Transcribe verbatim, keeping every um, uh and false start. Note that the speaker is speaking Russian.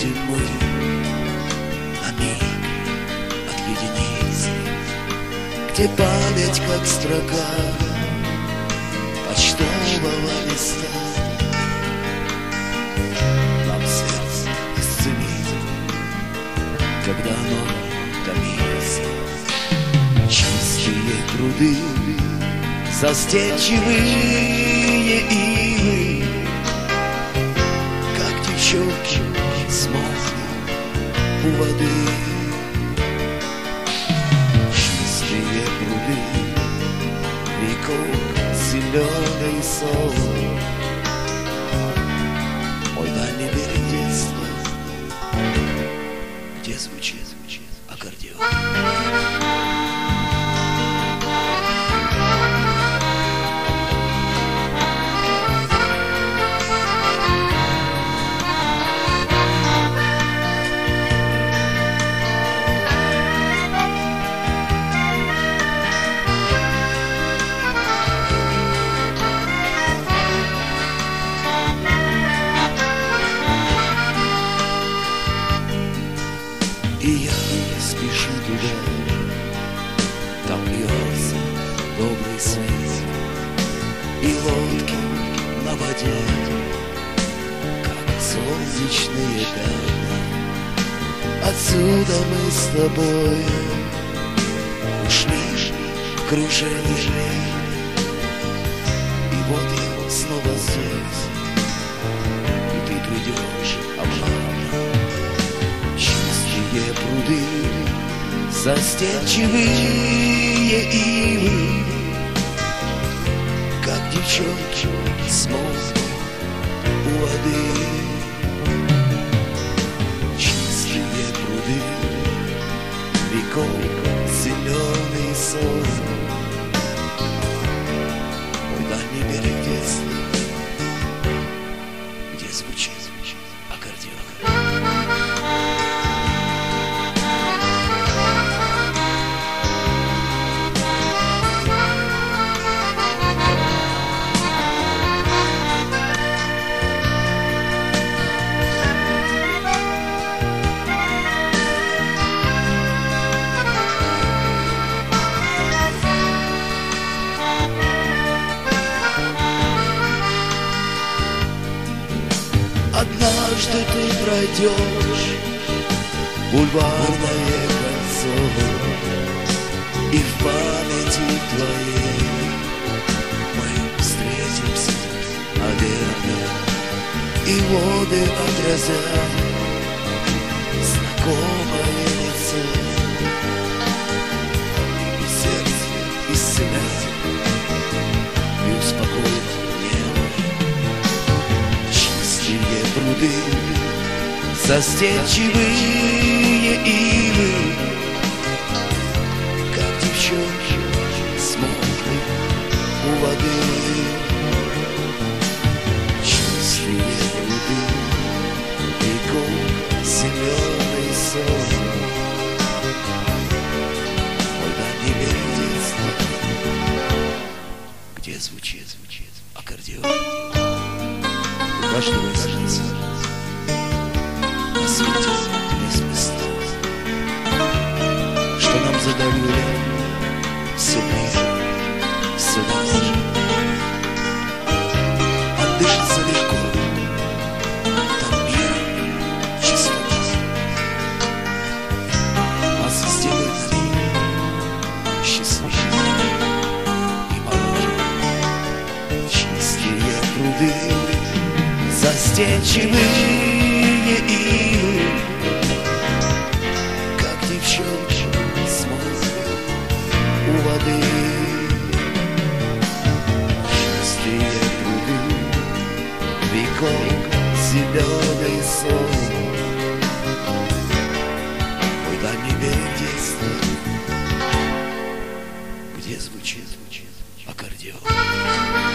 будем мы на миг отъединиться, где память, как строка почтового листа, нам сердце исцелит, когда оно томится. Чистые пруды, застенчивые ивы, как девчонки смолкли у воды. Чистые пруды, веков зеленый сон, мой дальний берег детства, где звучит, звучит аккордеон. И я спешу туда, там льется добрый свет, и лодки на воде, как солнечные пятна. Отсюда мы с тобой ушли в кружение, и вот я снова здесь, и ты придешь обратно. Чистые пруды, застенчивые ивы, как девчонки смолкли у воды. Чистые пруды, веков зеленый сон, мой дальний берег детства, где звучит, звучит аккордеон. Однажды ты пройдешь бульварное кольцо, и в памяти твоей мы встретимся, наверное, и воды отразят знакомое лицо, и сердце исцелят, и успокоит небо. Чистые пруды, застенчивые ивы, как девчонки смолкли у воды. Чистые пруды, веков зеленый сон, мой дальний берег детства, где звучит, звучит аккордеон. У каждого из нас на свете есть места, что нам задавили все ближе, все дальше. А дышится легко, там мир, чистота. Нас сделает мир счастливее и моложе. Чистые пруды, застенчивые ивы, как девчонки смолкли у воды. Чистые пруды, веков зеленый сон, мой дальний берег детства, где звучит, звучит аккордеон.